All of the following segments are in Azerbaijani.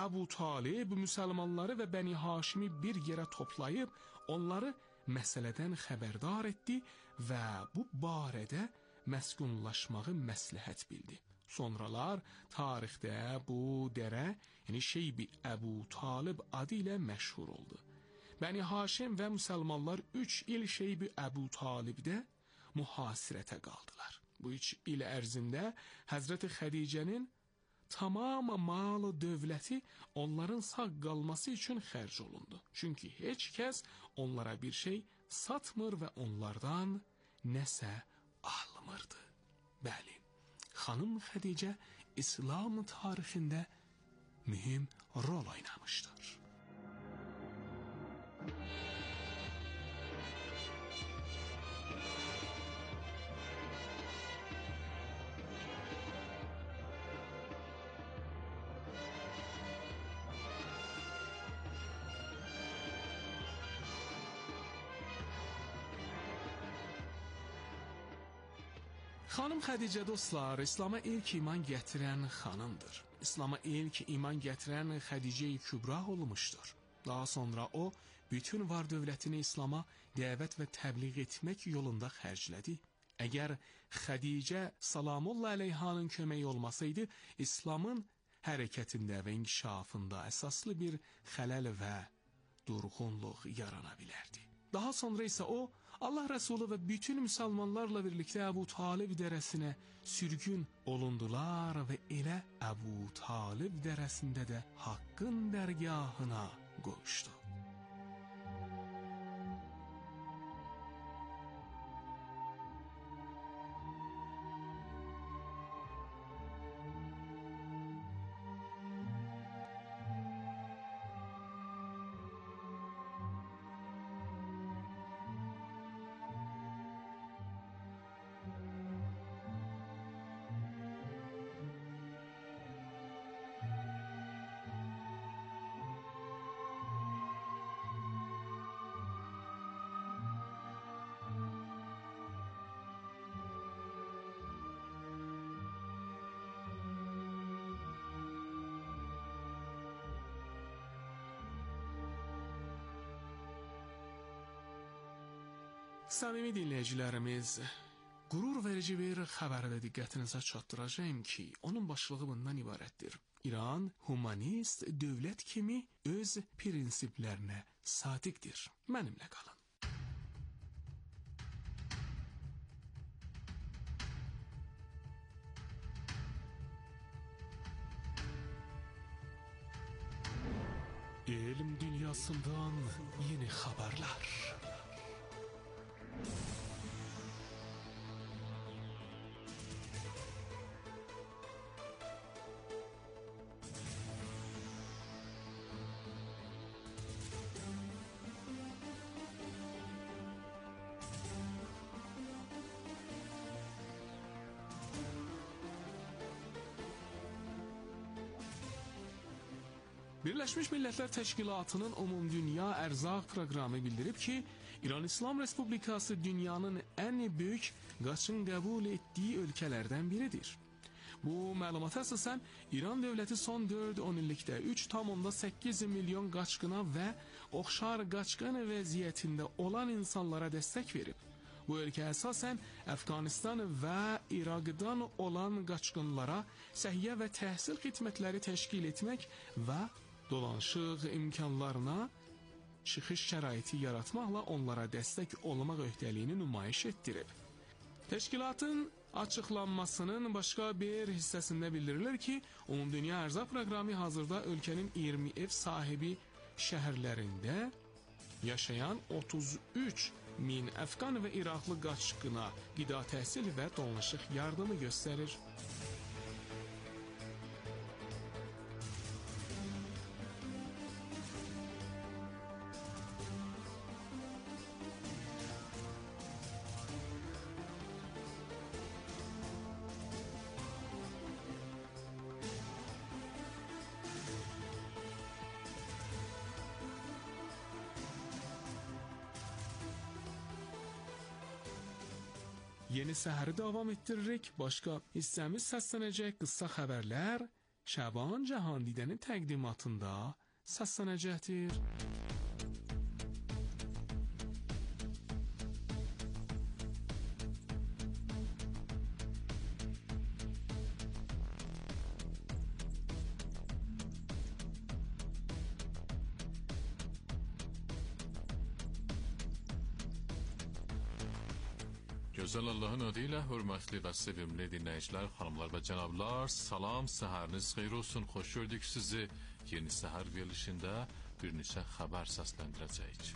Əbu Talib müsəlmanları və Bəni Haşimi bir yerə toplayıb onları məsələdən xəbərdar etdi və bu barədə məskunlaşmağı məsləhət bildi. Sonralar tarixdə bu dərə, yəni Şeybi Əbu Talib adı ilə məşhur oldu. Bəni Haşim və müsəlmanlar 3 il Şeybi Əbu Talibdə mühasirətə qaldılar. Bu 3 il ərzində Həzrəti Xədicənin tamam mal dövləti onların sağ qalması üçün xərc olundu. Çünki heç kəs onlara bir şey satmır və onlardan nəsə almırdı. Bəli, xanım Xədicə İslam tarixində mühüm rol oynamışdır. Xanım Xədicə dostlar, İslam'a ilk iman gətirən xanımdır. İslam'a ilk iman gətirən Xədicə-i Kübra olmuşdur. Daha sonra o, bütün var dövlətini İslam'a dəvət və təbliğ etmək yolunda xərclədi. Əgər Xədicə salamullah əleyhanın köməyi olmasaydı, İslam'ın hərəkətində və inkişafında əsaslı bir xələl və durğunluq yarana bilərdi. Daha sonra isə o, Allah Rəsulü və bütün müsəlmanlarla birlikdə Əbu Talib dərəsinə sürgün olundular və elə Əbu Talib dərəsində də Haqqın dərgahına qoşdu. Səmimi dinləyicilərimiz, qürur verici bir xəbəri də diqqətinizə çatdıracağım ki, onun başlığı bundan ibarətdir. İran humanist dövlət kimi öz prinsiplərinə sadiqdir. Mənimlə qalın. Elm dünyasından yeni xəbərlər. Birləşmiş Millətlər Təşkilatının Ümumdünya Ərzaq Proqramı bildirib ki, İran İslam Respublikası dünyanın ən böyük qaçın qəbul etdiyi ölkələrdən biridir. Bu məlumata əsasən İran dövləti son 4-10 illikdə 3,8 milyon qaçqına və oxşar qaçqın vəziyyətində olan insanlara dəstək verib. Bu ölkə əsasən Əfqanistan və İraqdan olan qaçqınlara səhiyyə və təhsil xidmətləri təşkil etmək və dolanışıq imkanlarına çıxış şəraiti yaratmaqla onlara dəstək olmaq öhdəliyini nümayiş etdirib. Təşkilatın açıqlanmasının başqa bir hissəsində bildirilir ki, Ümumdünya Ərzaq Proqramı hazırda ölkənin 20 ev sahibi şəhərlərində yaşayan 33 min Əfqan və İraqlı qaçqına qida təhsil və dolanışıq yardımı göstərir. Yeni səhəri davam etdiririk. Başqa hissəmiz səslənəcək qısa xəbərlər, Şaban Cahandidənin təqdimatında səslənəcəkdir. Gözəl Allahın adıyla hörmətli və sevimli dinləyicilər, xanımlar və cənablar, salam, səhəriniz xeyir olsun, xoş gördük sizi. Yeni səhər verilişində bir neçə xəbər səsləndirəcəyik.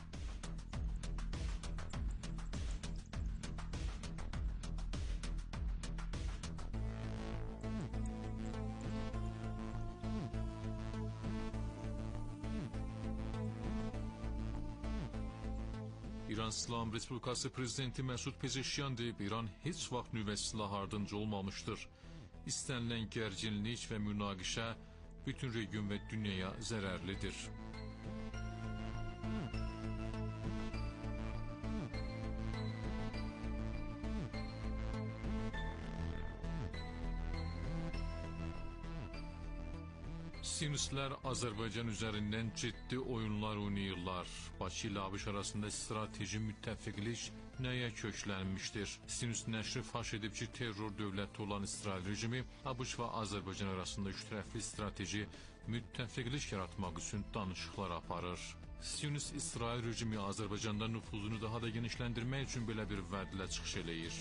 İran İslam Respublikası Prezidenti Məsud Pezeşkiyan deyib, İran heç vaxt nüvə silahı ardınca olmamışdır. İstənilən gərginlik və münaqişə bütün region və dünyaya zərərlidir. Sionistlər Azərbaycan üzərindən ciddi oyunlar oynayırlar. Bakı ilə ABŞ arasında strateji müttəfiqlik nəyə köklənmişdir? Sionist nəşri faş edib ki, terror dövləti olan İsrail rejimi ABŞ və Azərbaycan arasında üçtərəfli strateji müttəfiqlik yaratmaq üçün danışıqlar aparır. Sionist İsrail rejimi Azərbaycanda nüfuzunu daha da genişləndirmək üçün belə bir vədlə çıxış eləyir.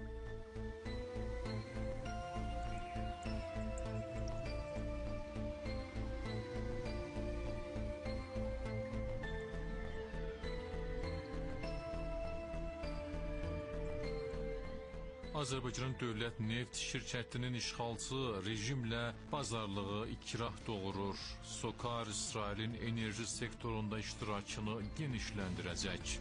Azərbaycan Dövlət Neft şirkətinin işğalçı rejimlə bazarlığı ikrah doğurur. SOCAR İsrailin enerji sektorunda iştirakını genişləndirəcək.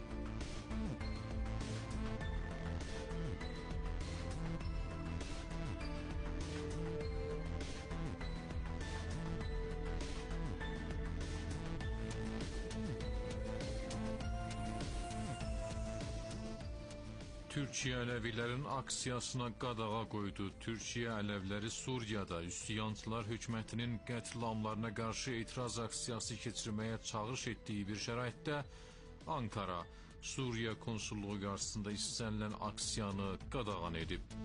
Türkiyə Ələvilərin aksiyasına qadağa qoydu. Türkiyə Ələvləri Suriyada üsyançılar hökumətinin qətliamlarına qarşı etiraz aksiyası keçirməyə çağırış etdiyi bir şəraitdə Ankara, Suriya konsulluğu qarşısında istənilən aksiyanı qadağan edib.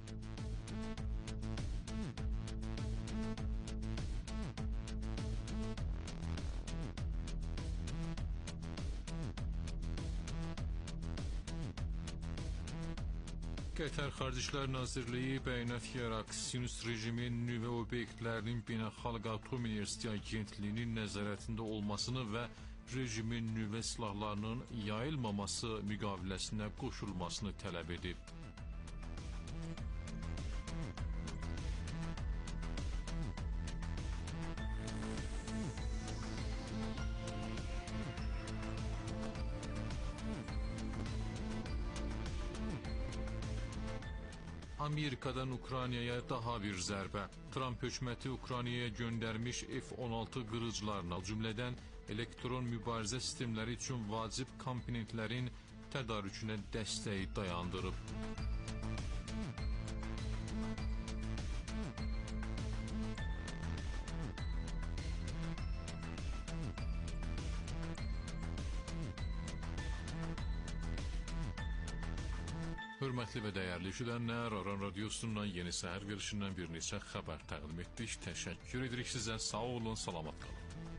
Qətər Xarici İşlər Nazirliyi bəyanat yayaraq Sionist rejimin nüvə obyektlərinin Beynəlxalq Atom Enerjisi Agentliyinin nəzarətində olmasını və rejimin nüvə silahlarının yayılmaması müqaviləsinə qoşulmasını tələb edib. Amerikadan Ukraynaya daha bir zərbə. Trump hökuməti Ukraynaya göndərmiş F-16 qırıcılarına, cümlədən elektron mübarizə sistemləri üçün vacib komponentlərin tədarükünə dəstəyi dayandırıb. Hörmətli və dəyərli izləyənlər, Aran Radiosundan yeni səhər verilişindən bir neçə xəbər təqdim etdik. Təşəkkür edirik sizə. Sağ olun, salamat qalın.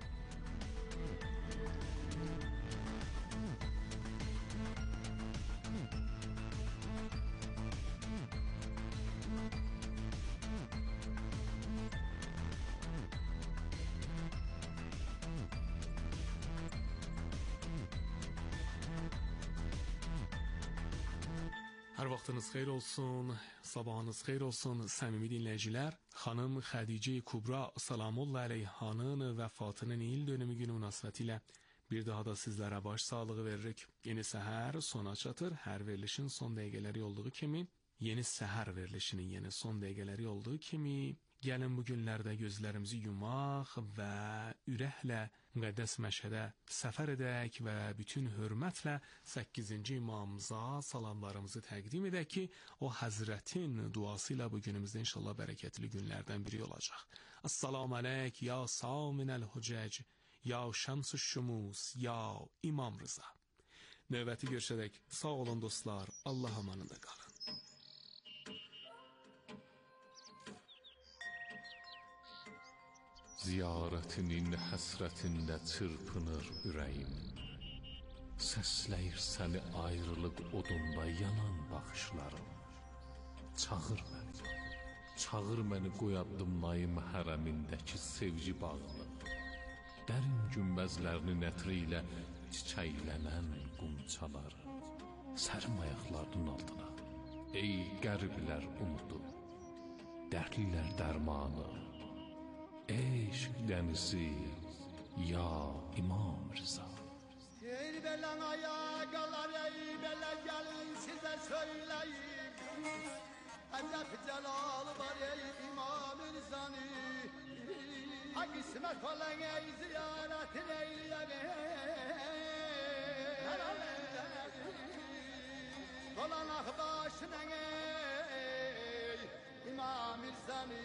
Hər vaxtınız xeyir olsun, sabahınız xeyir olsun, səmimi dinləyicilər. Xanım Xədicə Kubra Salamullah əleyhanın vəfatının il dönümü günü münasibətilə bir daha da sizlərə baş sağlığı veririk. Yeni səhər sona çatır. Hər verilişin son dəqiqələri olduğu kimi, yeni səhər verilişinin yeni son dəqiqələri olduğu kimi Gəlin bu günlərdə gözlərimizi yumaq və ürəklə müqəddəs məşhədə səfər edək və bütün hörmətlə 8-ci imamımıza salamlarımızı təqdim edək ki, o Həzrətin duası ilə bu günümüzdə inşallah bərəkətli günlərdən biri olacaq. Assalamu aleyk ya saminəl hücəc, ya şəms-ü şumus, ya İmam Rıza. Növbəti görüşədək sağ olun dostlar, Allah amanında qalın. Ziyarətinin həsrətində çırpınır ürəyim. Səsləyir səni ayrılıq odunda yanan baxışlarım. Çağır məni qoy addımlayım hərəmindəki sevgi bağını. Dərin günbəzlərinin ətri ilə çiçəklənən qumçaları. Sərim ayaqlarının altına, ey qəriblər umudu, dərdlilər dərmanı. Eşq dənizi, ya İmam Rıza. Ey belen ayakalar, ey bele gelin size söyleyeyim. Acep celal var ey İmam Rıza'nı. Ha kısmet olan ey ziyaret eyleyeyim. Olan ahbaşına ey İmam Rıza'nı.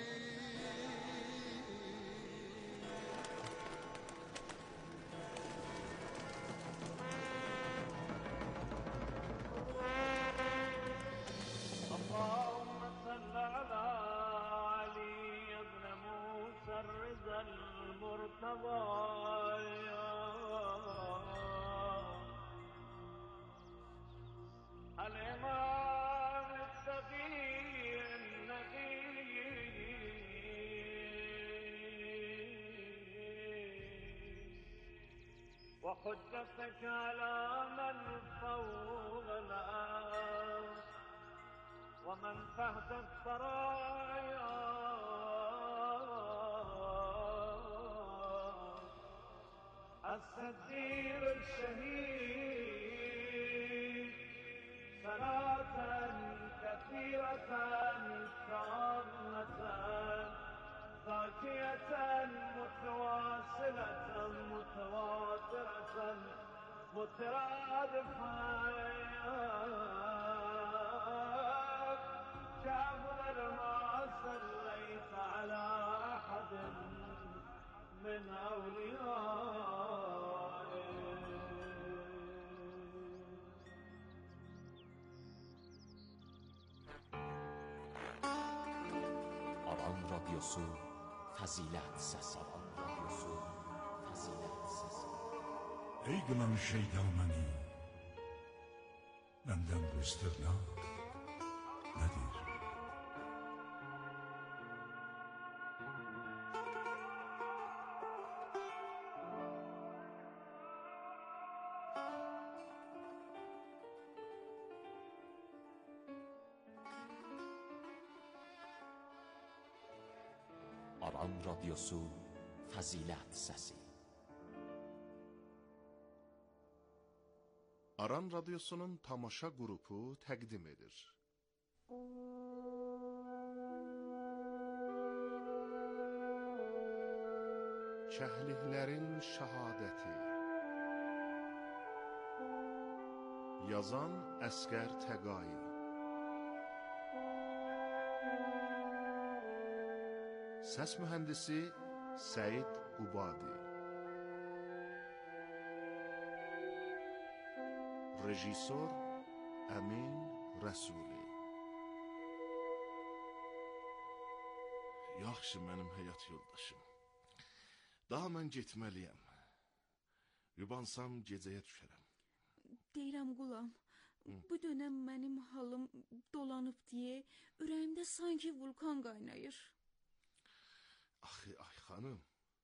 اللهم صل على علي بن موسى الرضا المرتضى الإمام التقي النقي وحجتك على من فوق الأرض ومن تحت الثرايا الصديق الشهيد صلاة كثيرة كاملة ذاكية متواصلة متواترة مترادفة كأفضل ما صليت على أحد من أوليائك. Aran Radyosu Fazilet Sesi. Aran Radyosu Fazilet Sesi. Ey kılan şeytanəni, məndən bu istirnaq nədir? Aran Radyosu Fazilet Sesi. Aran Radyosu'nun tamaşa qrupu təqdim edir. Şəhliklərin şəhadəti. Yazan Əsqər Təqai. Səs mühəndisi Səid Qubadi. Rejissor Əmin Rəsuli. Yaxşı mənim həyat yoldaşım. Daha mən getməliyəm. Yubansam gecəyə düşərəm. Deyirəm Qulam, bu dönəm mənim halım dolanıb deyə ürəyimdə sanki vulkan qaynayır. Axı, ay xanım,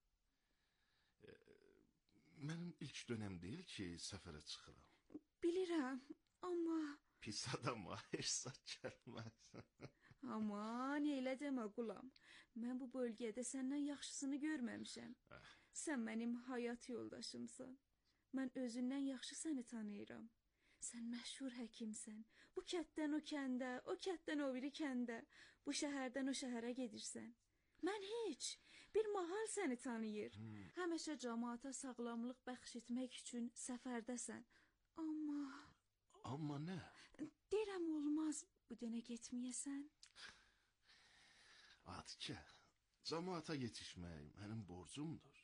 mənim ilk dönəm deyil ki, səfərə çıxıram. Bilirəm, amma... Pis adama hesab gəlməz. Aman, elə demə Qulam. Mən bu bölgədə səndən yaxşısını görməmişəm. Sən mənim həyat yoldaşımsan. Mən özündən yaxşı səni tanıyıram. Sən məşhur həkimsən. Bu kənddən o kəndə, o kənddən o biri kəndə, bu şəhərdən o şəhərə gedirsən. Mən heç. Bir mahal səni tanıyır. Həmişə cəmaata sağlamlıq bəxş etmək üçün səfərdəsən. Amma nə? Deyirəm olmaz bu dönə getməyəsən. Atikə, cəmaata yetişmək mənim borcumdur.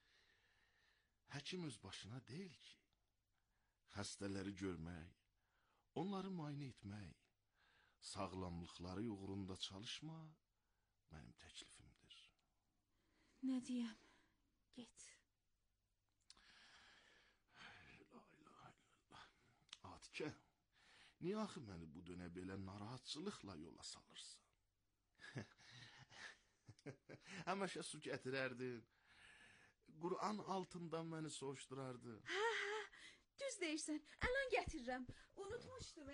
Həkim öz başına deyil ki. Xəstələri görmək, onları müayinə etmək, sağlamlıqları uğrunda çalışma mənim təklifimdir. Nə deyəm? Get. La ilahe illallah. Atikə, niyə axı məni bu dönə belə narahatçılıqla yola salırsan? Həmişə su gətirərdin, Qur'an altından məni soğuşdurardın. Düz deyirsən, əlan gətirirəm. Unutmuşdum,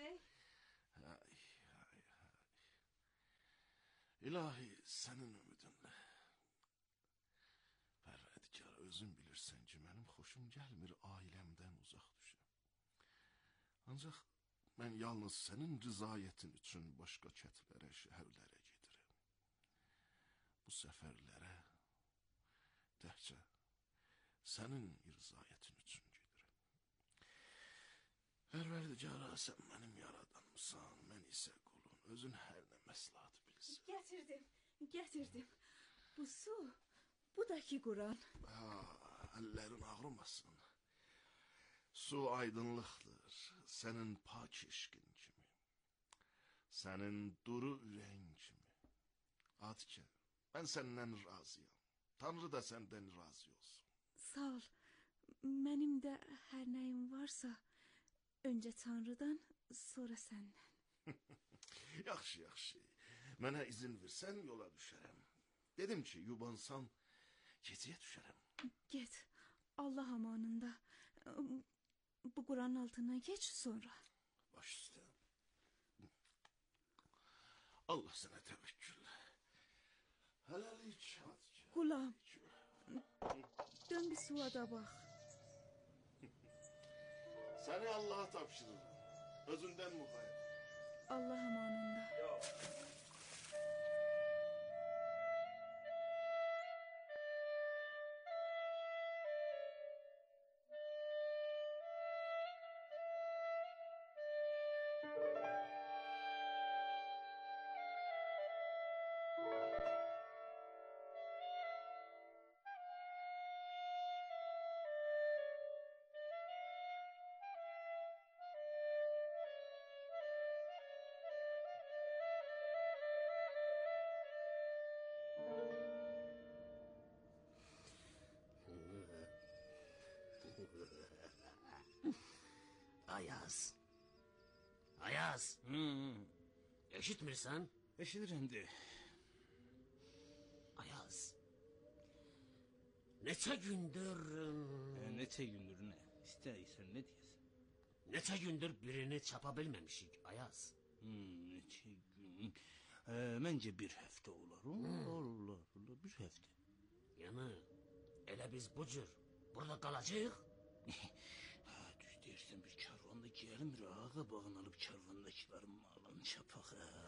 İlahi, sənin ümidinlə. Pərvədikar, özün bilirsən ki, mənim xoşum gəlmir ailəmdən uzaq düşəm. Ancaq mən yalnız sənin rızayətin üçün başqa kətlərə, şəhərlərə gedirəm. Bu səfərlərə təhcə sənin rızayətin üçün gedirəm. Pərvərdigara, sən mənim yaradanımsan, mən isə qulun, özün hər nə məsləhət bilirsən. Gətirdim. Bu su, bu da ki Qur'an. Əllərin ağrımasın. Su aydınlıqdır, sənin pak eşqin kimi, sənin duru ürəyin kimi. Atikə, mən səndən razıyam, Tanrı da səndən razı olsun. Sağ ol, mənim də hər nəyim varsa, öncə Tanrıdan, sonra səndən. Yaxşı. Mənə izin versən yola düşərəm. Dedim ki, yubansam gecəyə düşərəm. Get, Allah amanında. Bu Qur'anın altından geç sonra. Baş üstə. Allah sənə təvəkkül. Hələlik. Qulam, dön bir suya da bax. Səni Allah'a tapşırırım. Özündən muğayət. Allah amanında. Ayaz. Eşitmirsən? Eşidirəm de. Ayaz. Neçə gündür... Neçə gündür nə? İstəyirsən nə deyəsən? Neçə gündür birini çapa bilməmişik, Ayaz. Neçə gün... Məncə bir həftə olar. Olar, bir həftə. Yəni, elə biz bu cür burada qalacaq? Düz deyirsən, bir karvanda gəlimir, ağa bağın alıb karvandakilərin malını çapaq.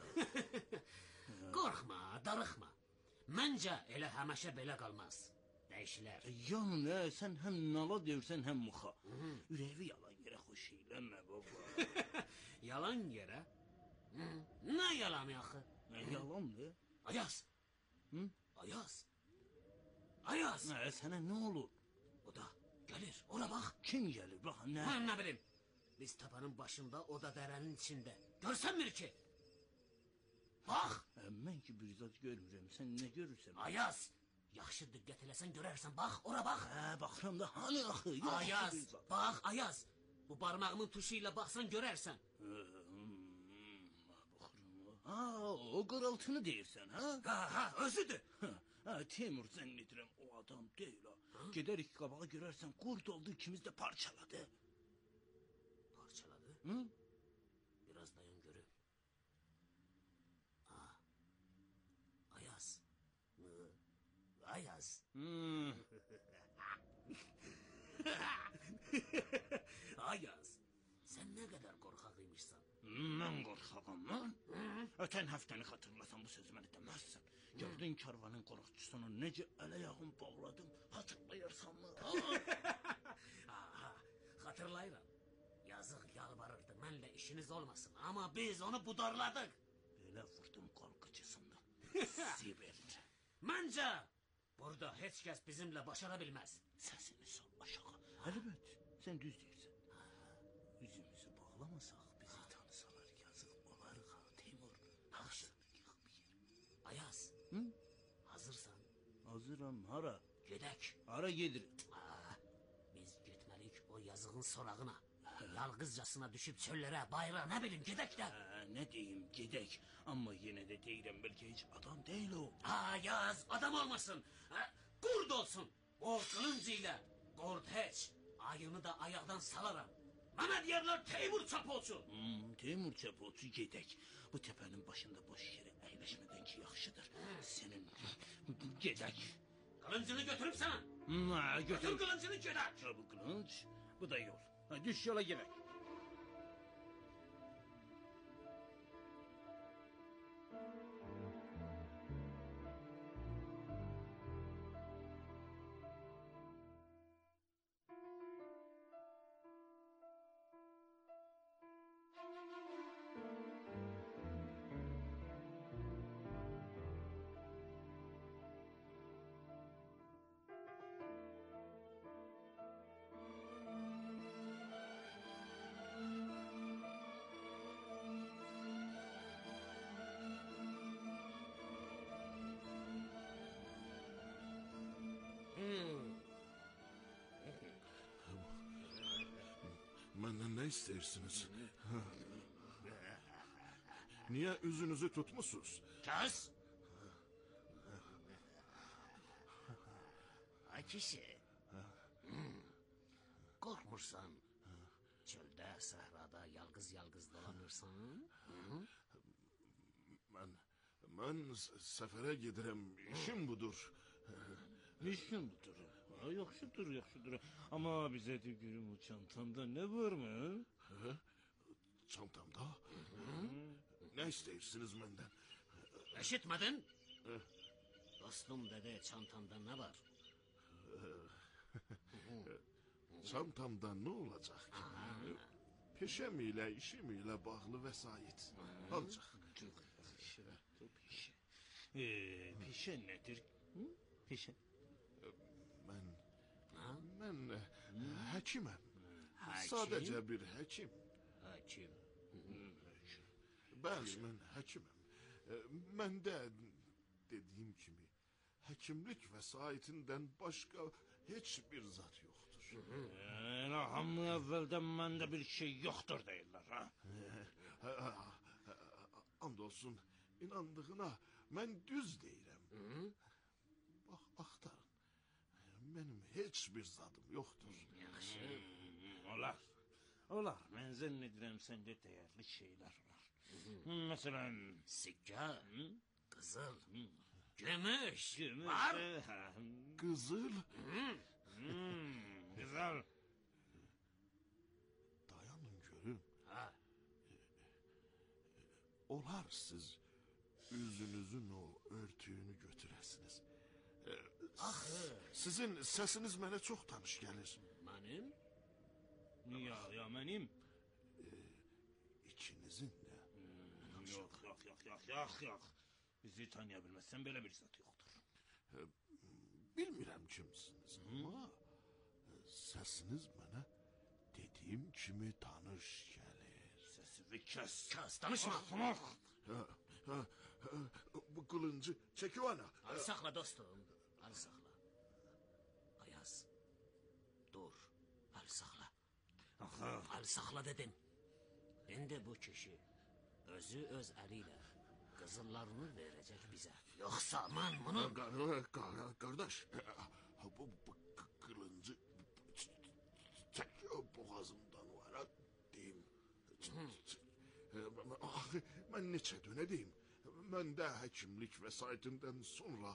Qorxma, darıxma. Məncə elə həməşə belə qalmaz. Dəyişilər. Yəni, sən həm nala deyirsən, həm muxa. Ürəyi yalan yerə xoş eylənmə, baba. Yalan yerə? Nə yalanı axı? Yalandır. Ayaz. Ayaz. Ayaz. Sənə nə olur? O da gəlir, ora bax. Kim gəlir, bax, nə? Mən nə bilim. Biz tapanın başında, o da dərənin içində. Görsənmir ki? Bax. Mən ki bir zat görmürəm, sən nə görürsən? Ayaz. Yaxşı diqqət eləsən görərsən, bax, ora bax. Baxıram da, hani axı? Ayaz, bax, Ayaz. Bu barmağımın tuşu ilə baxsan görərsən. O qaraltını deyirsən, ha? Özüdür. Teymur zənn edirəm, o adam deyil, Gedərik qabağa görərsən, qurd oldu, ikimiz də parçaladı. Parçaladı? Biraz dayan görüm. Ayaz. Ayaz. Ayaz. Sən nə qədər qorxaq imişsən? Mən qorxağam, Ötən həftəni xatırlasan bu sözü mənə deməzsən. Gördün karvanın qorxçusunu necə ələ-ayağını bağladım, hatırlayırsanmı? Hatırlayıram. Yazıq yalvarırdı, mənlə işiniz olmasın. Ama biz onu budarladık. Belə vurdum qorxucusunu. Sibel. Məncə, burada heç kəs bizimlə başara bilməz. Səsini sal aşağı. Əlbət, sən düz deyirsən. Üzümüzü bağlamasaq bizi tanısalar yazıq olar ha Teymur. Yaxşı. Ayaz. Hazırsan? Hazıram, hara? Gedək. Hara gedir? Biz getməliyik o yazığın sorağına. Yalqızcasına düşüb çöllərə, bayıra, nə bilim, gedək də. Nə deyim, gedək. Amma yenə də deyirəm, bəlkə heç adam deyil o. Yaz, adam olmasın. Qurd olsun. O qılınc ilə. Qurd heç. Ayını da ayaqdan salaram. Mənə deyərlər Teymur Çapolçu. Teymur Çapolçu, gedək. Bu təpənin başında boş yerə əyləşmədən ki, yaxşıdır. Sənin, gedək. Qılıncını götürübsən. Götür qılıncını, gedək. Bu qılınc, bu da yol. Düş yola gedək. Məndən nə istəyirsiniz? Niyə üzünüzü tutmusunuz? Kəs. Ay kişi. Qorxmursan. Çöldə, səhrada yalqız dolanırsan? Mən səfərə gedirəm, işim budur. İşim budur. Yaxşıdır. Amma bizə de görüm o çantanda nə var mı? Çantamda? Nə istəyirsiniz məndən? Eşitmədin? Dostum dedi, çantanda nə var? Çantamda nə olacaq ki? Peşəm ilə, işim ilə bağlı vəsait. Ancaq. Peşə nədir? Peşə? Mən həkiməm. Sadəcə bir həkim. Həkim. Bəli, mən həkiməm. Məndə dediyim kimi həkimlik vəsaitindən başqa heç bir zat yoxdur. Hamı əvvəldən məndə bir şey yoxdur deyirlər, ha? And olsun, inandığına mən düz deyirəm. Bax, axtarın. Mənim heç bir zadım yoxdur. Yaxşı. Olar. Mən zənn edirəm səndə dəyərli şeylər var. Məsələn, sikkə, qızıl, gümüş. Var. Qızıl? Güzel. Dayanın görüm. Olar siz üzünüzün o örtüyünü götürəsiniz. Sizin səsiniz mənə çox tanış gəlir. Mənim? Ya mənim? İkinizin də. Yox. Bizi tanıya bilməzsən, belə bir zat yoxdur. Bilmirəm kimsiniz, amma səsiniz mənə dediyim kimi tanış gəlir. Səsini kəs. Kəs, danışma. Bu qılıncı çək o ana. Al saxla dostum, al saxla. Ayaz, dur, al saxla. Al saxla dedim. İndi bu kişi özü öz əliyle qızıllarını verəcək bizə. Yoxsa mən bunu... Qardaş, bu qılıncı çək boğazımdan var, deyim. Mən neçə dönə deyim. Məndə həkimlik vəsaitindən sonra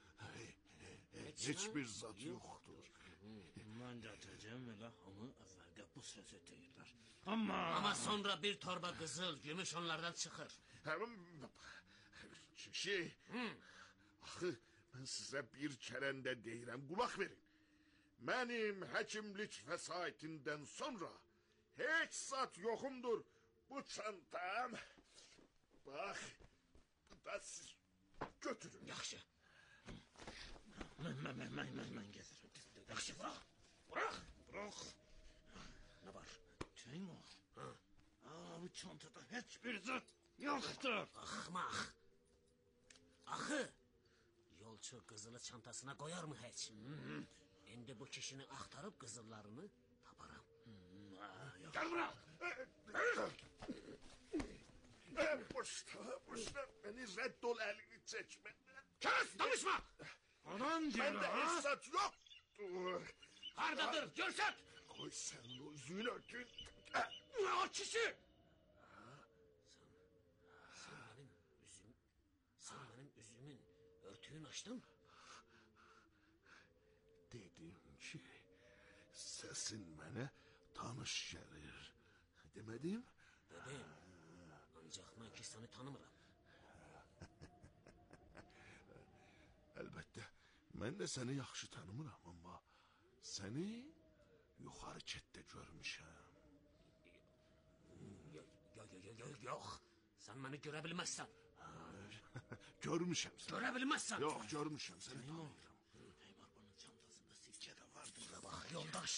heç bir zat yoxdur. Mən də atacağım elə hamı əvvəl de bu sözü deyirlər. Amma sonra bir torba qızıl, gümüş onlardan çıxır. Kişi, axı, mən sizə bir kərəndə deyirəm, qulaq verin. Mənim həkimlik vəsaitindən sonra heç zat yoxumdur. Bu çantam, bax, bu da siz götürün. Yaxşı. Mən gəzirəm. Yaxşı, bırak. Nə var? Teymur. Bu çantada heç bir zat yoxdur. Axmaq. Axı, yolçu qızılı çantasına qoyar mı heç? İndi bu kişini axtarıb qızıllarını taparam. Gel bura. Boşla, beni reddol elini çekme. Kes, danışma! Adam Bende deyir, ha? hissat yoktur. Hardadır, görsət! Koy sen de yüzünü örtün. O kişi! Sen benim üzümün örtüyünü açtın. Dedim ki, sesin bana tanış gelir. Demedim? Dedim. Ancaq mən ki səni tanımıram. Elbette, ben de seni yaxşı tanımıram ama seni yukarı çette görmüşəm. Yox, sən məni görə bilməzsən. Görmüşəm seni. Görə bilməzsən. Yok, görmüşəm seni tanıyıram. Teymur bunun çantasında silke de vardır. Bax, yoldaş.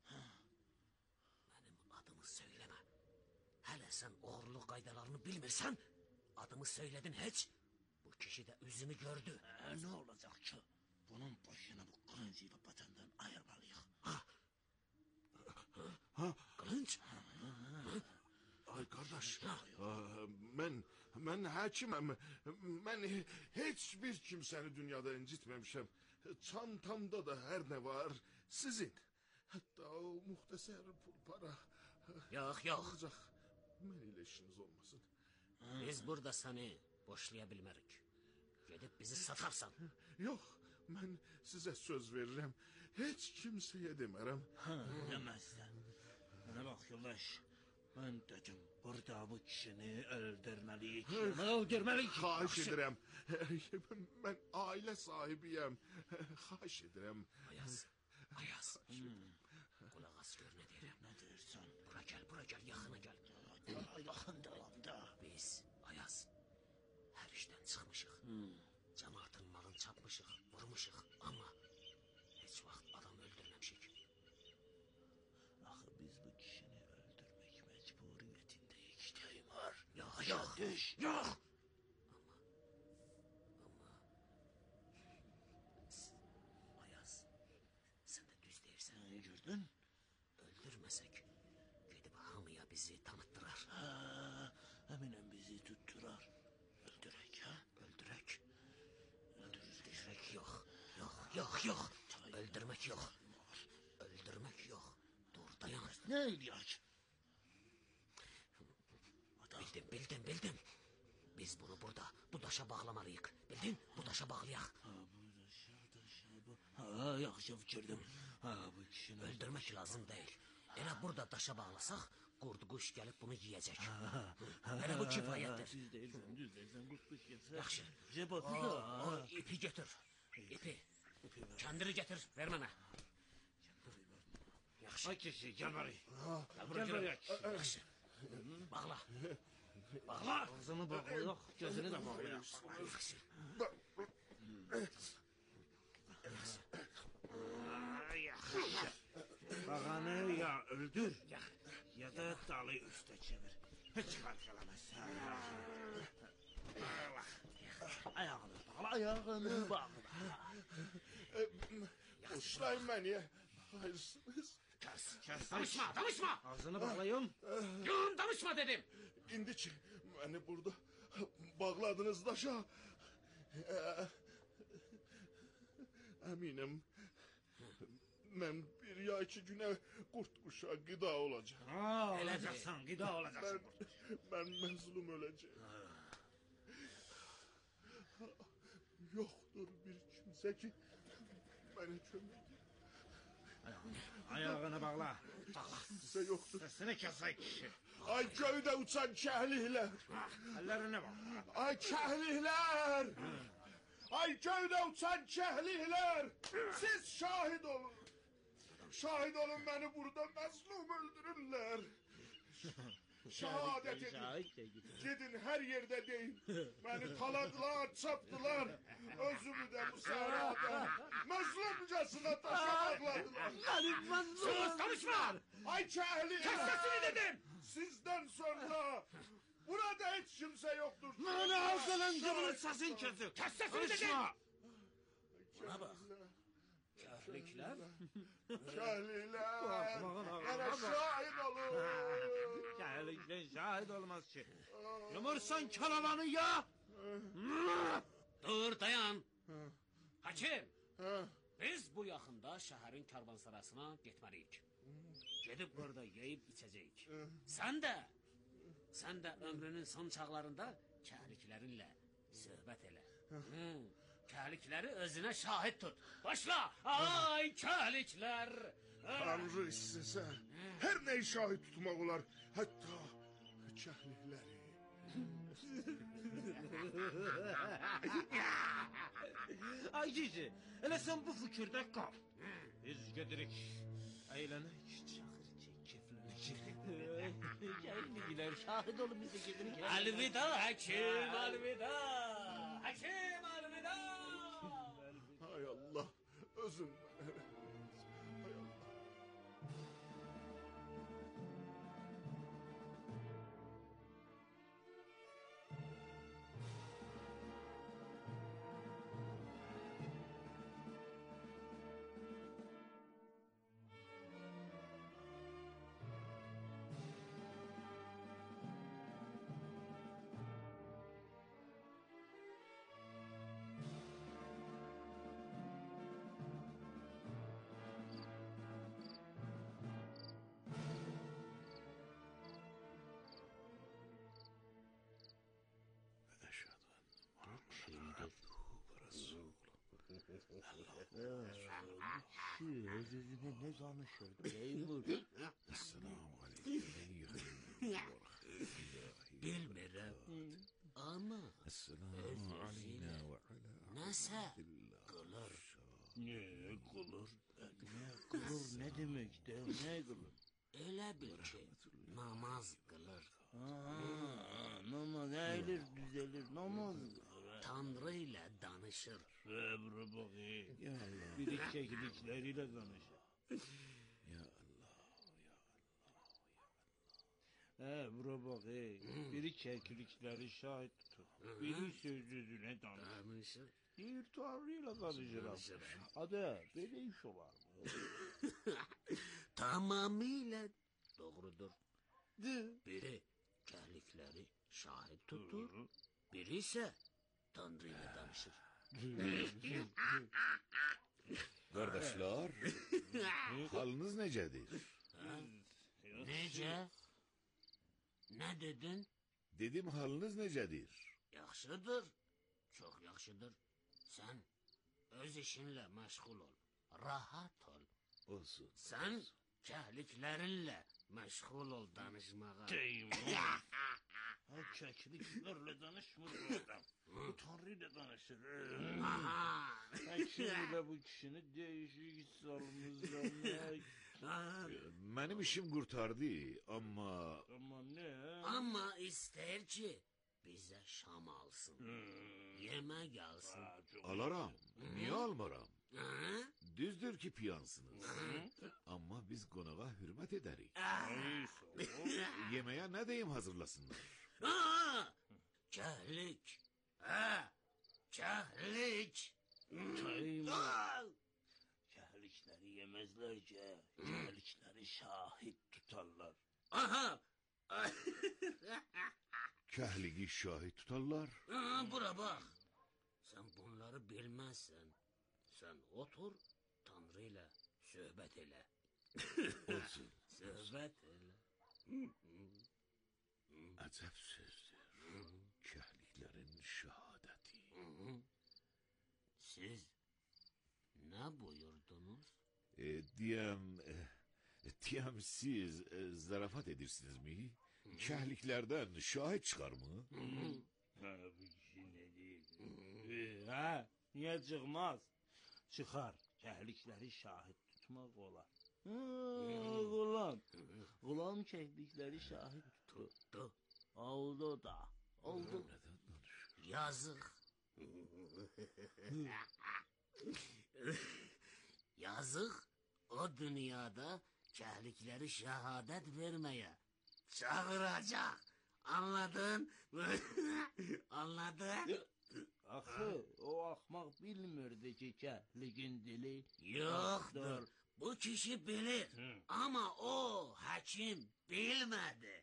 Mənim adımı söyləmə. Hələ sən oğurluq qaydalarını bilmirsən, adımı söylədin heç. Bu kişi də üzümü gördü. Ne olacak ki? Bunun başına bu kılıncıyla batandan ayırmalıyıq. Qılınc? Ay kardeş, ben hakimim. Ben hiçbir kimseni dünyada incitmemişim. Çantamda da her ne var sizin. Hatta o muhteşem pul para. Yox. Ancaq mən ilə işiniz olmasın. Biz burada səni boşlaya bilmərik. Gedib bizi satarsan. Yox, mən sizə söz verirəm. Heç kimsəyə demərəm. Demezsen. Bana bak yoldaş. Ben dedim burada bu kişini öldürmeliyik. Öldürmeliyik. Xahiş edirəm. Mən ailə sahibiyəm. Xahiş edirəm. Ayaz. Qulaq as gör nə deyirəm. Ne dersen? Bura gəl, yaxına gəl. Yaxındalamda. Biz, Ayaz, hər işdən çıxmışıq. Cəmaatın malını çapmışıq, vurmuşıq. Amma heç vaxt adam öldürməmişik. Axı biz bu kişini öldürmek mecburiyetindeyik Teymur. Yox. Yox. Ayaz, sən də düz deyirsən. Ne gördün? Öldürməsək, gedib hamıya bizi tanıttırar. Eminem bizi tutturar. Öldürek ha? Öldürək. Öldürək yox. Öldürmək yox. Öldürmək yox. Dur, dayan. Ne ilyak? Bildim. Biz bunu burada, bu daşa bağlamalıyıq. Bildin? Bu daşa bağlayaq. Yaxşı fikirdim. Bu kişini Öldürmək lazım deyil. Elə burada daşa bağlasaq, qurd-quş gəlib bunu yiyəcək. Elə bu kifayətdir. Düz değilsen kuş gelse. Yaxşı. Cebatı O da. ipi götür. İpi. Kəndiri gətir, ver mənə. Yaxşı. Ay kişi gel bari. Gel buraya. Yaxşı. Bağla. Ağzını bağlayaq, gözünü de bağlayaq. Yaxşı. Bağanı ya öldür ya da dalı üste çevir. Hiç fark etmez. Ayağını bağla, ayağını bağla. Boşlayın beni. Hayırsınız. Kes. Danışma. Ağzını bağlayın. Danışma dedim. İndi ki beni burada bağladınız daşa. Eminim. Ben bir ya iki güne kurt kuşa gıda olacağım. Olacaksın, gida olacaksın. Ben mezlum öleceğim. Yoktur bir kimse ki beni kömek. Ayağını bağla. Kimse yoktur. Sesini kesey kişi. Ay köyde uçan kehlikler. Ellerine bak. Ay kehlikler. Ay köyde uçan kehlikler. Siz şahit olun. Şahit olun, beni burada mazlum öldürürler. Şehadet edin. Gidin her yerde deyin. Beni taladılar, çaptılar. Özümü de bu sahrada mazlumcasına taşa bağladılar. Sus, konuşma. Ay kehlikler. Kes sesini dedim. Sizden sonra burada hiç kimse yoktur. Bana ağzının kıvrı sesin kesik. Kes sesini dedim. Buna bak. Kehlikler. Kehlikler. Bana şahit olun. Kehlikle şahit olmaz ki. Yumursan karavanı ya. Dur, dayan. Hakim. Biz bu yaxında şəhərin karvansarasına getməliyik. Gedib burada yeyib içəcəyik. Sən də ömrünün son çağlarında kəhliklərinlə söhbət elə. Kəhlikləri özünə şahid tut. Başla! Ay kəhliklər! Tanrı istese her neyi şahit tutmak olar. Hatta kehlikleri. Ay kişi, hele sen bu fikirde kal. Biz gedirik. Eğlenek, çakır keyiflenek. Kehlikler şahit olun biz de gedirik. Elvida Hakim, elvida! Hakim, elvida! Hay Allah, özüm ben. Hay Allah. Özüne ne danışırdı Beymur? Esselamu aleyküm. Bilmirəm. Ama Esselamu aleyna ve ala. nəsə qılır. Ne kılır? Ne kılır ne demek de ne kılır? Elə bil ki, namaz qılır. Namaz eğilir düzelir namaz kılır. Tanrı ilə danışır. Ömrü bakayım. Biri keklikleriyle danışır. Ya Allah, ya Bura bakayım. Biri keklikleri şahit tutur. Biri sözlüğüne danışır. Danışır. Bir Tanrı'yla danışır. Hadi böyle iş olar mı? Tamamilə doğrudur. Biri kəhlikləri şahid tutur, biri isə Tanrı ilə danışır. Kardeşler, haliniz necedir? Necə? Nə dedin? Dedim haliniz necedir? Yaxşıdır, çox yaxşıdır. Sən öz işinlə məşğul ol, rahat ol. Olsun. Sən kəhliklərinlə məşğul ol danışmağa. Deyim. Ha kekliklerle danışmır bu adam. Bu Tanrı'yla danışır. Kimle bu kişinin değişik salımızdan. Benim işim kurtardı ama... Ama ne? Amma istəyir ki, bizə şam alsın, yemək alsın. Alaram. Niye almaram? Ha? Düzdür ki piyansınız. Ama biz konağa hürmet ederiz. Yemeğe ne diyeyim hazırlasınlar. Aa, kəhlik. Ha, kəhlik. Aa! Kehlikleri yemezler ki. Kehlikleri şahit tutarlar. Aha. Kəhligi şahit tutarlar. Bura bax. Sən bunları bilməzsən. Sən otur, Tanrı ilə söhbət elə. Olsun. Söhbət elə. Acep sözdür. Kəhliklerin şehadeti. Siz nə buyurdunuz? Diyem siz zarafat edirsinizmi? Kəhliklərdən şahit çıkar mı? Ha, bu kişi ne değil. Ha, niye çıkmaz? Çıkar. Kehlikleri şahit tutmak olar. Ulan. Ulan kehlikleri şahit tuttu. Oldu da. Oldu. Yazık. Yazık o dünyada kehlikleri şehadet vermeye çağıracak. Anladın? Anladın? Axı, o axmaq bilmirdi ki kəhlikin dili Yoktur. Bu kişi bilir. Ama o hakim bilmedi.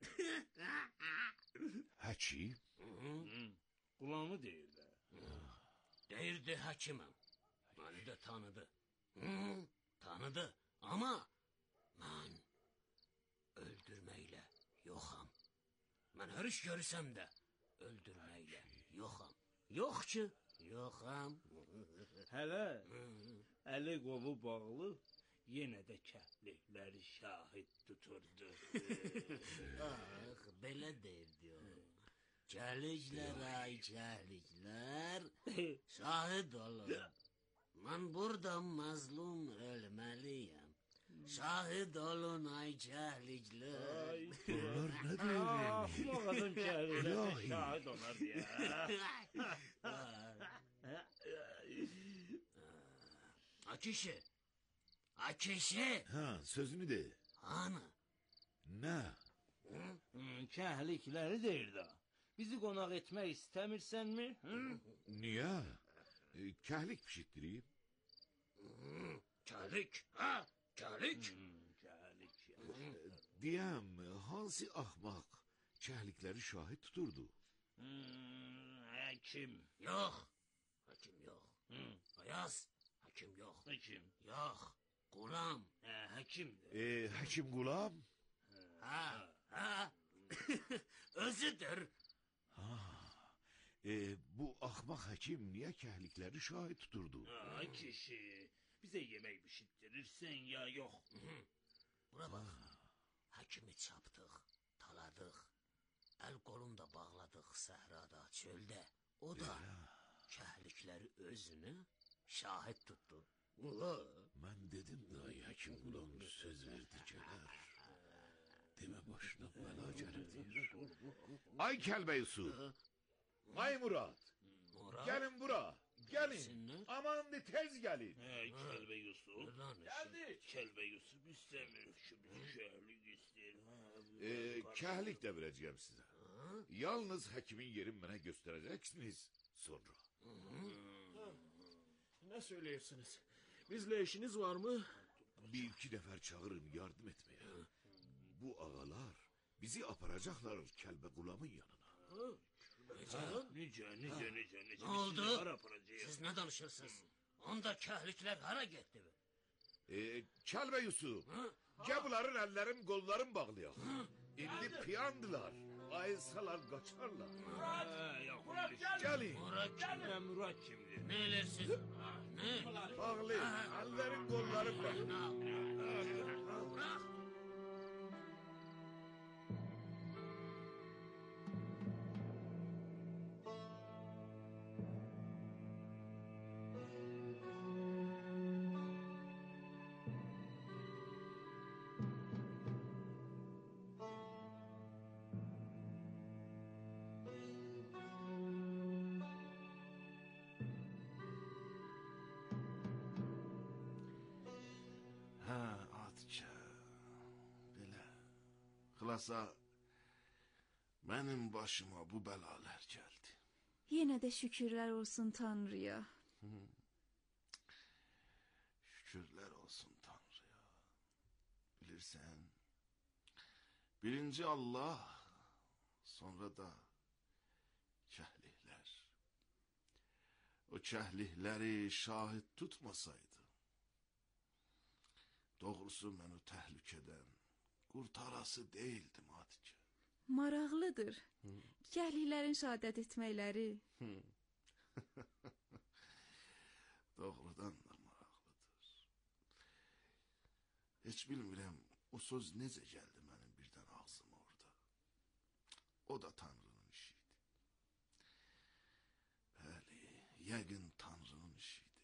Həkim? Qulamı deyir də. Deyirdi hakimim. Beni de tanıdı. Tanıdı. Ama ben öldürmeyle yoxam. Ben her iş görürsem de öldürmeyle yoxam. Yok ki. Yoxam. Hələ əli qolu bağlı yenə də kəhlikləri şahid tuturdu. Ah, belə deyirdi o. Kəhliklər ay kəhliklər. Şahid olun. Ben burada mazlum ölmeliyim. Şahid olun ay kəhliklər. Bunlar ne diyor? Axmaq adam kəhlikləri şahid olar deyə. Akişi. Akişi. Ha, sözünü de. Hanı? Ne? Kəhlikləri deyir də. Bizi qonaq etmək istəmirsənmi? Niye? Kəhlik pişirttireyim. Kəhlik. Ha? Kəhlik. Kəhlik. Diyem hansı ahmak kəhlikləri şahit tuturdu? Həkim. Yok. Hakim yok. Ayaz. Hakim yok. Həkim. Yok. Gulam. Həkimdir. Həkim Qulam? Ha. Ha. Özüdür. Bu ahmak həkim niye kəhlikləri şahit tuturdu? Ay kişi, bizə yemək bişirtdirirsən ya yox? Buna bak. Hakimi çaptık. Taladık. El kolunu da bağladık səhrada, çöldə. O da kəhlikləri özünü şahit tuttu. Ben dedim da Həkim Qulam söz verdi gələr. Deme başına bela gəlir. Ay Kəlbəyusu. Ay Murad. Murat. Gelin bura. Gelin. Gelsinler. Aman de tez gelin. Kəlbə Yusuf. Geldik. Kəlbə Yusuf istəmir ki, bizi kəhlik istəyir. Kəhlik de vereceğim size. Yalnız həkimin yerini bana göstereceksiniz sonra. Ne söyleyirsiniz? Bizle işiniz var mı? Bir iki nefer çağırın yardım etmeye. Bu ağalar bizi aparacaklar Kəlbə Qulamın yanına. Necə? Ne oldu? Hara aparacağıq? Siz ne danışırsınız? Onda kəhliklər hara getdi? Kəlbə Yusuf. Gel bunların ellerim kollarım bağlayak. İndi piyandılar. Ayılsalar kaçarlar. Gelin. Murat kimdir? Ne elərsiniz? Ne? Bağlayın. Ellerin kollarım bağlı. Xılasa benim başıma bu belalar geldi. Yenə də şükürlər olsun Tanrıya. Şükürler olsun Tanrı'ya. Bilirsen, birinci Allah, sonra da kəhliklər. O kəhlikləri şahit tutmasaydı, doğrusu mən o təhlükədən qurtarası değildim Hatice. Maraqlıdır. Kəhliklərin şəhadət etməkləri. Doğrudan da maraqlıdır. Heç bilmirəm o söz necə gəldi mənim birdən ağzıma orada. O da Tanrının işiydi. Bəli, yəqin Tanrının işiydi.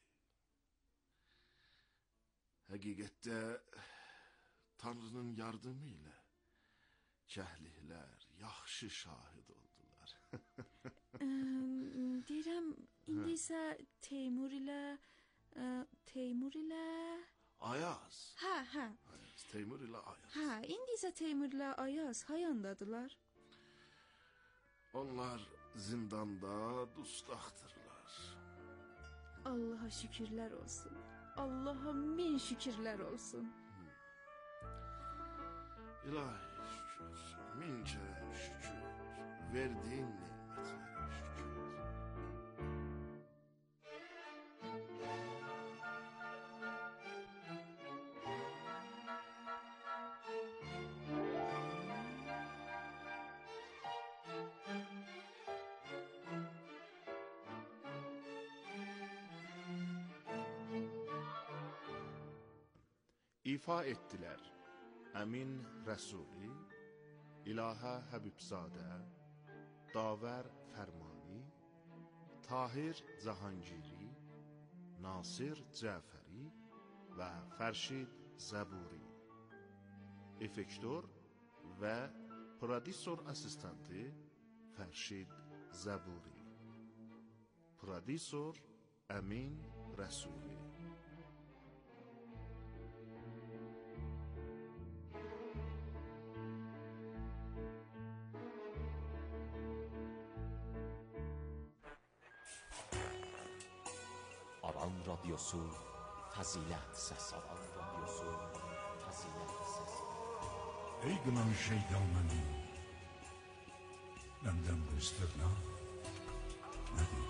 Həqiqətdə Tanrının yardımı ilə cəhliklər yaxşı şahid oldular. Deyirəm, indi isə Teymur ilə Ayaz. Hə. Ayaz, Teymur ilə Ayaz. Hə, indi isə Teymur ilə Ayaz hayandadılar? Onlar zindanda dustaqdırlar. Allaha şükürlər olsun. Allaha min şükürlər olsun. İlahi şükür, min kere şükür. Verdiğin nimetlere şükür. İfa ettiler. Əmin Rəsuli, İlahə Həbibzadə, Davər Fərmani, Tahir Cahangiri, Nasir Cəfəri və Fərşid Zəburi. Efektor və prodüsor asistanti Fərşid Zəburi. Prodüsor Əmin Rəsuli. Aran Radyosu Fazilet Sesi. Aran Radyosu Fazilet Sesi. Ey gınan şeytanın, benden bu istirna nedir?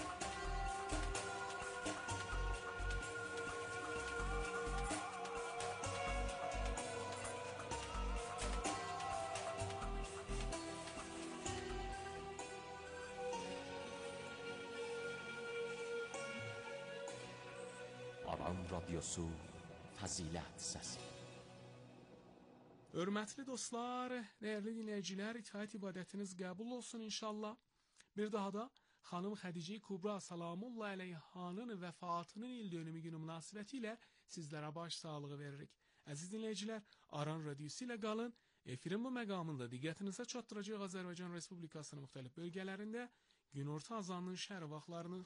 Aran Radyosu Fazilet Sesi. Hörmətli dostlar, dəyərli dinləyicilər, itaət ibadətiniz qəbul olsun inşallah. Bir daha da xanım Xədicə Kubra Salamullah əleyhanın vəfatının il dönümü günü münasibəti ilə sizlərə baş sağlığı veririk. Əziz dinləyicilər, Aran Radyosu ilə qalın. Efirin bu məqamında diqqətinizə çatdıracaq Azərbaycan Respublikasının müxtəlif bölgələrində günorta azanının şəhər vaxtlarını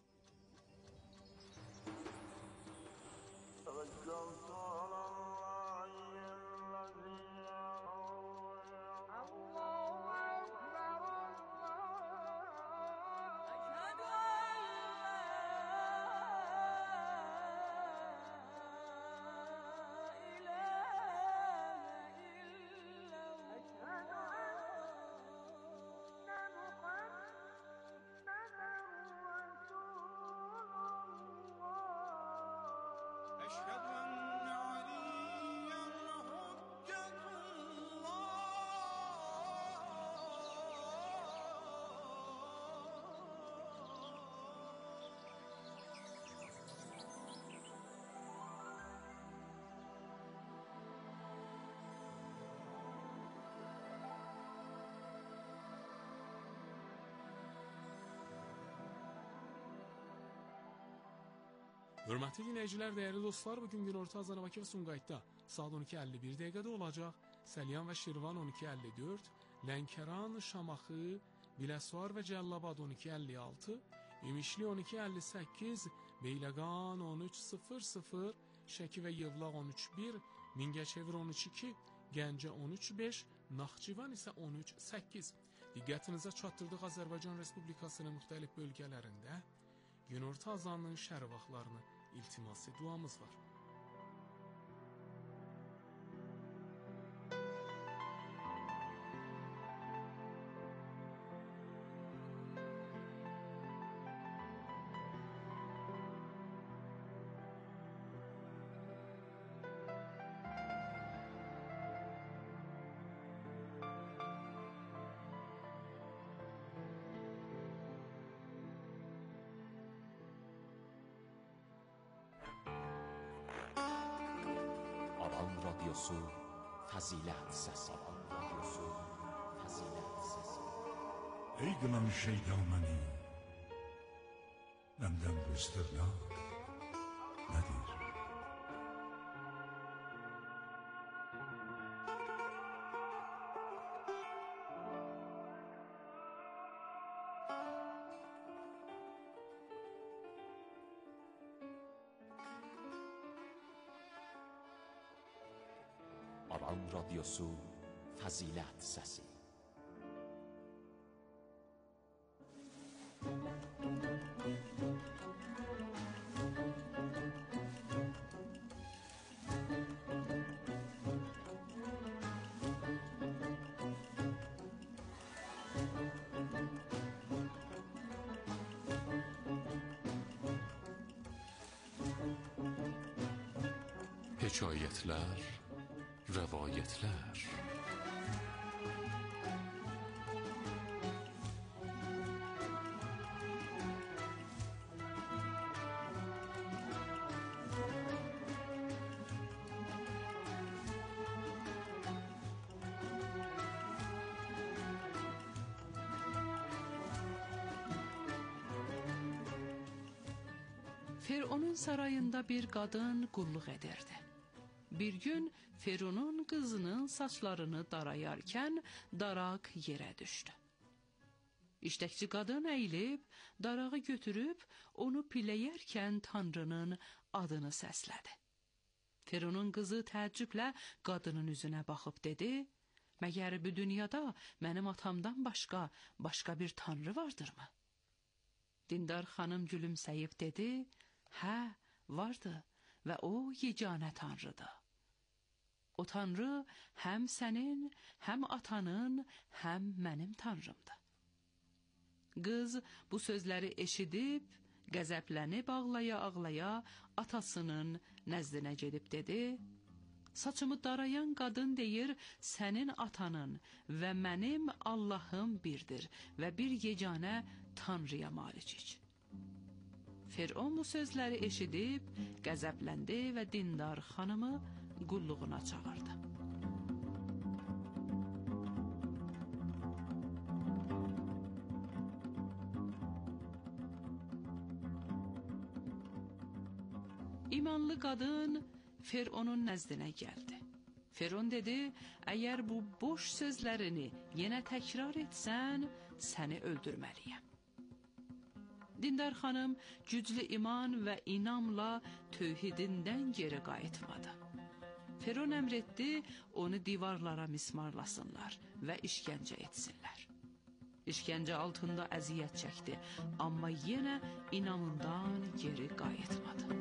Hörmətli dinləyicilər, dəyərli dostlar, bugün günorta azanı Bakı və Sumqayıtda saat 12:51 dəqiqədə olacaq. Səlyan və Şirvan 12:54, Lənkəran, Şamaxı, Biləsuvar və Cəllabad 12:56, İmişli 12:58, Beyləqan 13:00, Şəki və Yevlax 13:1, Mingəçevir 13:2, Gəncə 13:5, Naxçıvan isə 13:8. Diqqətinizə çatdırdıq Azərbaycan Respublikasının müxtəlif bölgələrində günorta azanının şəhər vaxtlarını iltiması duamız var. radyosu Fazilet Sesi. Avan radyosu Fazilet Sesi. Ey kınan şeytan beni, benden bu istirnak nedir? Avan radyosu Fazilet Sesi. Hekayetler, rəvayətlər. Fironun sarayında bir qadın qulluq edirdi. Bir gün Fironun qızının saçlarını darayarkən daraq yerə düşdü. İştəkçi qadın əyilib, darağı götürüb, onu piləyərkən Tanrının adını səslədi. Fironun qızı təəccüblə qadının üzünə baxıb dedi, məgər bu dünyada mənim atamdan başqa bir tanrı vardırmı? Dindar xanım gülümsəyib dedi, hə, vardı və o yeganə tanrıdır. O tanrı həm sənin, həm atanın, həm mənim tanrımdır. Qız bu sözləri eşidib, qəzəblənib ağlaya-ağlaya atasının nəzdinə gedib dedi, saçımı darayan qadın deyir, sənin atanın və mənim Allahım birdir və bir yeganə tanrıya malikik. Firon bu sözləri eşidib, qəzəbləndi və dindar xanımı qulluğuna çağırdı. İmanlı qadın Fironun nəzdinə gəldi. Firon dedi, əgər bu boş sözlərini yenə təkrar etsən, səni öldürməliyəm. Dindar xanım güclü iman və inamla tövhidindən geri qayıtmadı. Firon əmr etdi, onu divarlara mismarlasınlar və işgəncə etsinlər. İşgəncə altında əziyyət çəkdi, amma yenə inamından geri qayıtmadı.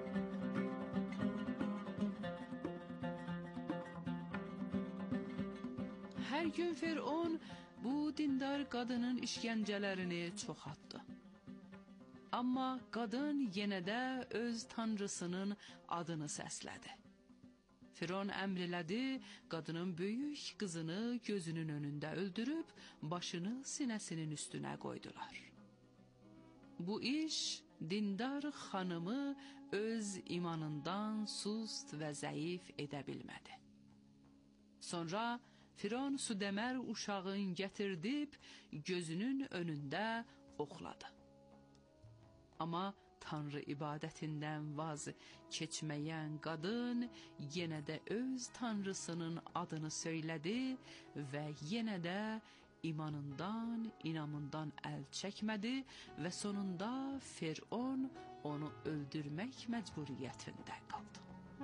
Hər gün Firon bu dindar qadının işgəncələrini çoxaltdı. Amma qadın yenə də öz tanrısının adını səslədi. Firon əmr elədi, qadının böyük qızını gözünün önündə öldürüb, başını sinəsinin üstünə qoydular. Bu iş dindar xanımı öz imanından sust və zəif edə bilmədi. Sonra Firon Sudəmər uşağın gətirdib, gözünün önündə oxladı. Amma Tanrı ibadətindən vaz keçməyən qadın yenə də öz tanrısının adını söylədi və yenə də imanından, inamından əl çəkmədi və sonunda Firon onu öldürmək məcburiyyətində qaldı.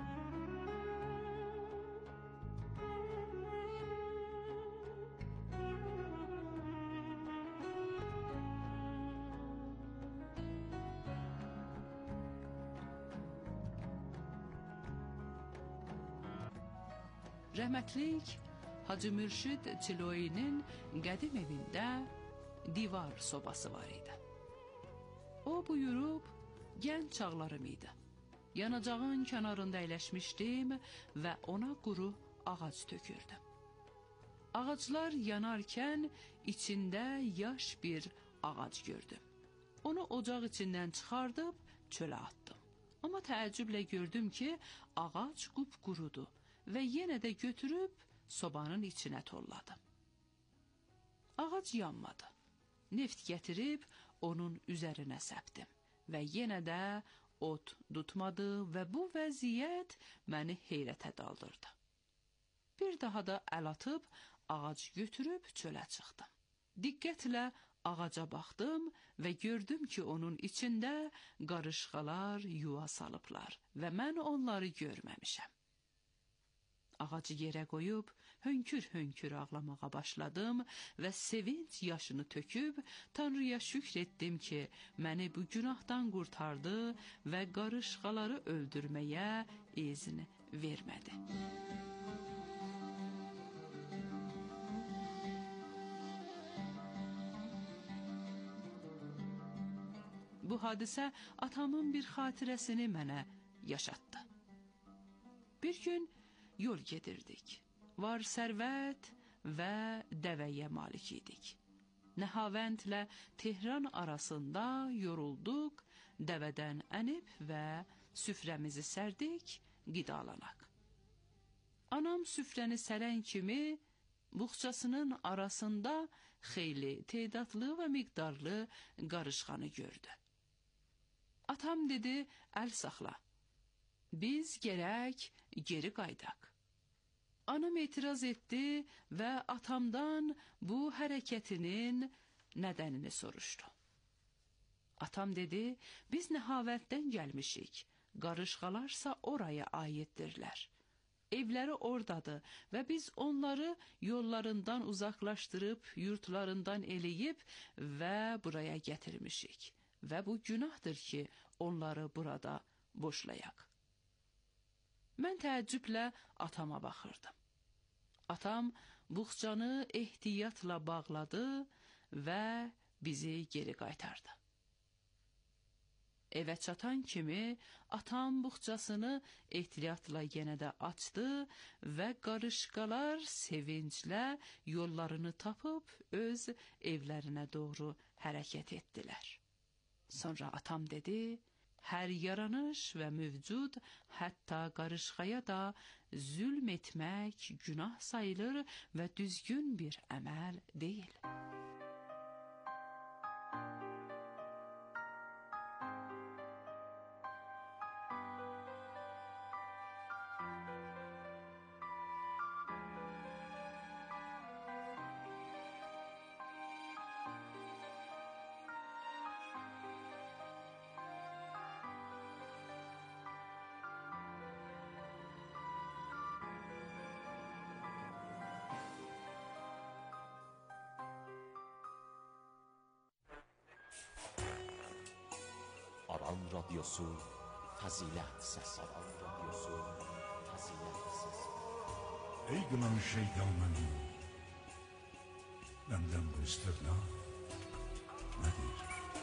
Rəhmətlik Hacı Mürşid Çiloyinin qədim evində divar sobası var idi. O buyurub, gənc çağlarım idi. Yanacağın kənarında əyləşmişdim və ona quru ağac tökürdüm. Ağaclar yanarkən içində yaş bir ağac gördüm. Onu ocaq içindən çıxardıb çölə atdım. Amma təəccüblə gördüm ki, ağac qupqurudur və yenə də götürüb sobanın içinə tolladım. Ağac yanmadı. Neft gətirib onun üzərinə səpdim və yenə də od tutmadı və bu vəziyyət məni heyrətə daldırdı. Bir daha da əl atıb ağac götürüb çölə çıxdım. Diqqətlə ağaca baxdım və gördüm ki, onun içində qarışqalar yuva salıblar və mən onları görməmişəm. Ağacı yerə qoyub hönkür-hönkür ağlamağa başladım və sevinç yaşını töküb Tanrıya şükr etdim ki, məni bu günahdan qurtardı və qarışqaları öldürməyə izin vermədi. Bu hadisə atamın bir xatirəsini mənə yaşatdı. Bir gün yol gedirdik. Var sərvət və dəvəyə malik idik. Nəhavəndlə Tehran arasında yorulduq, dəvədən ənib və süfrəmizi sərdik, qidalanaq. Anam süfrəni sərən kimi buxçasının arasında xeyli tedadlı və miqdarlı qarışqanı gördü. Atam dedi, əl saxla. Biz gərək geri qaydaq. Anam etiraz etdi və atamdan bu hərəkətinin nədənini soruşdu. Atam dedi, biz Nəhavənddən gəlmişik, qarışqalarsa oraya aiddirlər. Evləri oradadır və biz onları yollarından uzaqlaşdırıb, yurtlarından eləyib və buraya gətirmişik. Və bu günahdır ki, onları burada boşlayaq. Mən təəccüblə atama baxırdım. Atam buxçanı ehtiyatla bağladı və bizi geri qaytardı. Evə çatan kimi atam buxçasını ehtiyatla yenə də açdı və qarışqalar sevinclə yollarını tapıb öz evlərinə doğru hərəkət etdilər. Sonra atam dedi, hər yaranış və mövcud, hətta qarışqaya da zülm etmək günah sayılır və düzgün bir əməl deyil. Aran Radyosu Fazilet Sesi. Ey kılan şeytanları, benden bu istirna nedir?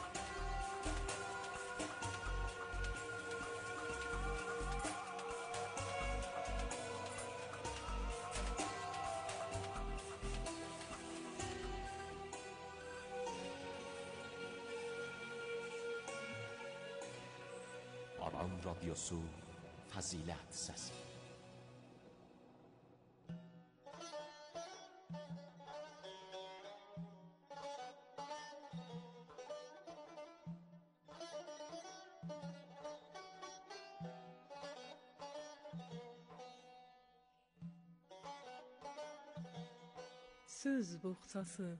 Aran Radyosu Fazilet Sesi. Söz buxçası.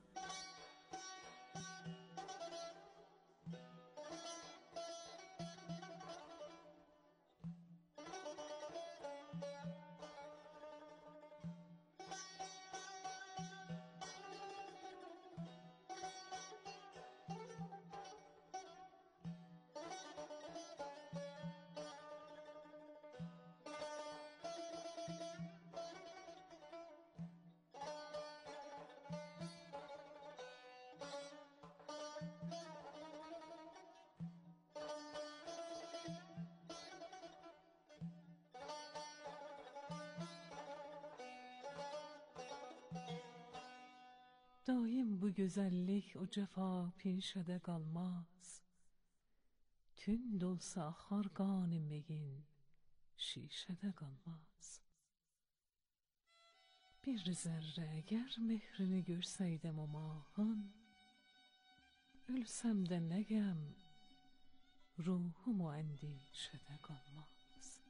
Daim bu güzellik o cefa peşede kalmaz. Tünd olsa akar kanı megin şişede kalmaz. Bir zerre eğer mehrini görseydim o mahın, ölsem de negem, ruhum o endişede kalmaz.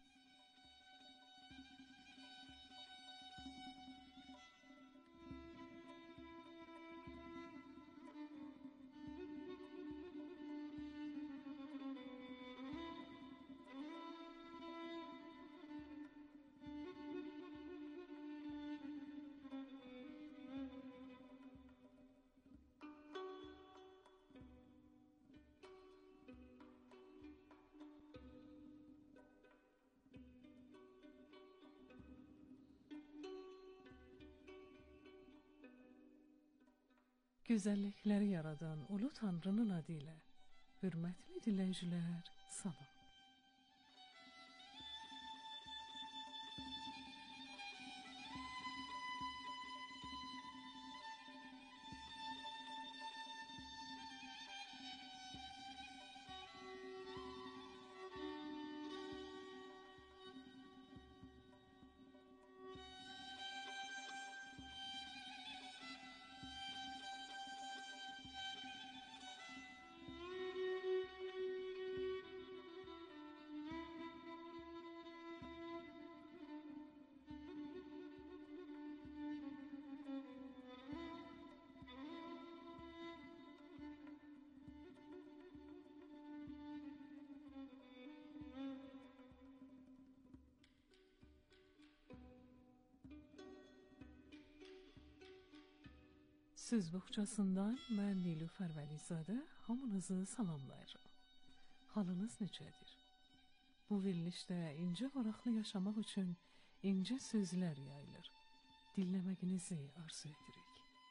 Güzellikleri yaradan Ulu Tanrı'nın adıyla, hürmetli dinleyiciler, salam. Söz bohçasından mən Nilüfer Vəlizadə hamınızı salamlayıram. Halınız necədir? Bu verilişdə incə varaqlı yaşamaq üçün incə sözlər yayılır. Dinləməyinizi arzu edirik.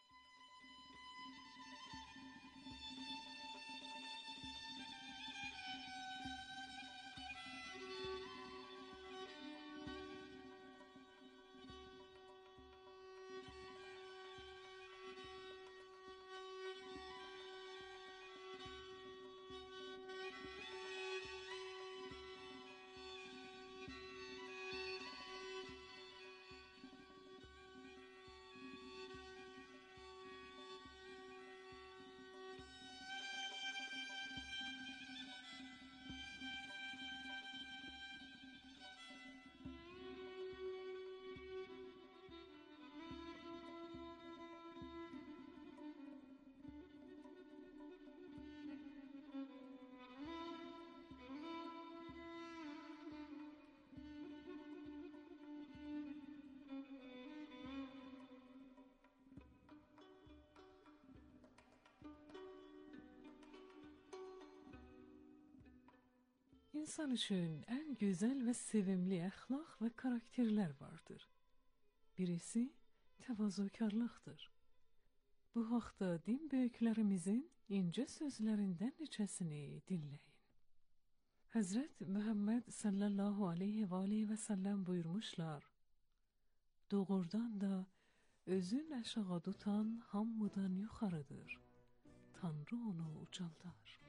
İnsan üçün en güzel ve sevimli ahlak ve karakterler vardır. Birisi tevazukarlıktır. Bu haqda din büyüklerimizin ince sözlerinden neçəsini dinleyin. Hazret Muhammed sallallahu aleyhi ve sellem buyurmuşlar: Doğrudan da özün aşağı tutan hamıdan yukarıdır. Tanrı onu ucaldar.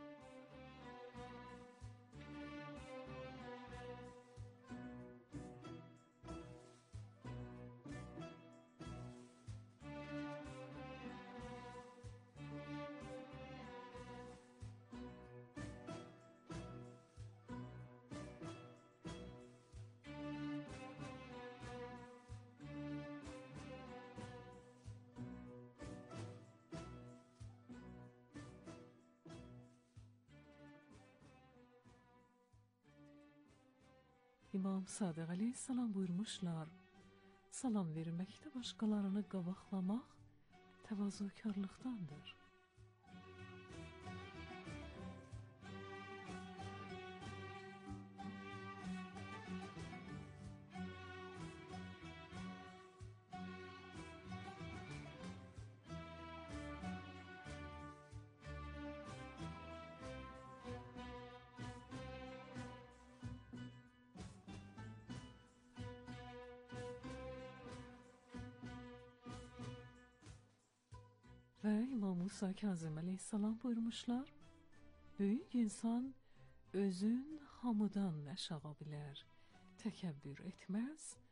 İmam Sadiq aleyhisselam buyurmuşlar: Salam verməkdə başqalarını qabaqlamaq təvazukarlıqdandır. Ve İmam Musa Kazım aleyhisselam buyurmuşlar: Büyük insan özün hamıdan aşağı bilir, tekebbür etmez,